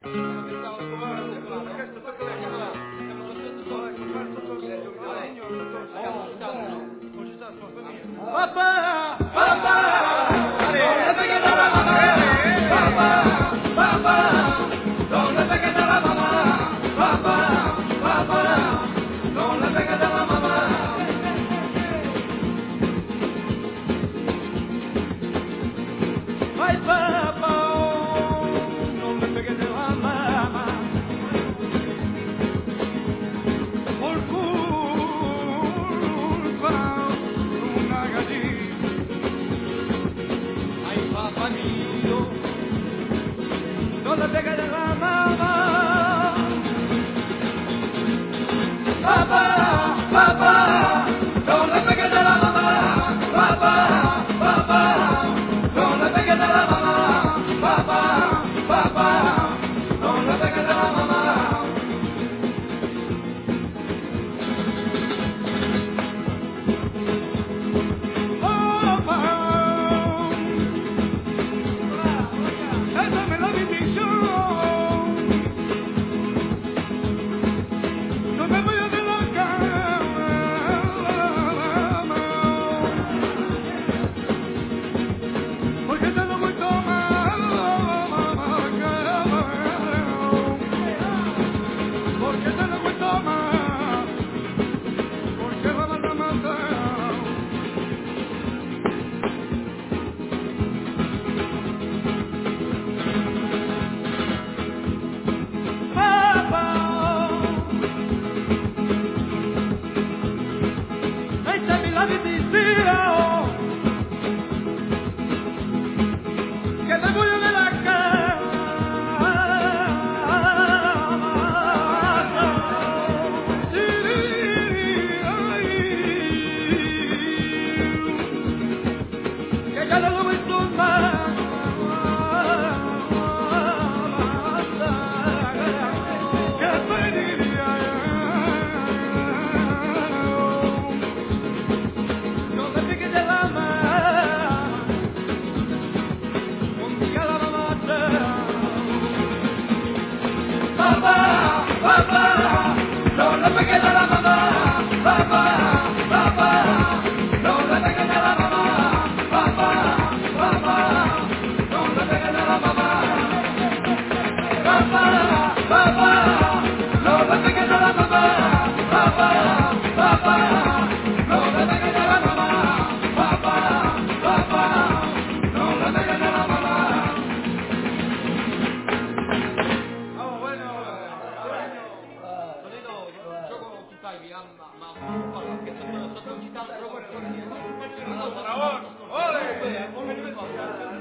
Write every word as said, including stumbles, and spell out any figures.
Papà, papà, non le peghe dalla mamma. Papà, papà, non le peghe dalla mamma. Papà, papà, non le peghe dalla mamma. Ay, papá, non le peghe dalla mamma. Por culpa de una gallina. Ay, papá mío, no le pegues de la mamá. Papá, papá, no le pegues de la mamá. Papá, papá, no le pegues de la mamá. Papá, papá, no le pegues de la mamá. Bravo, ole.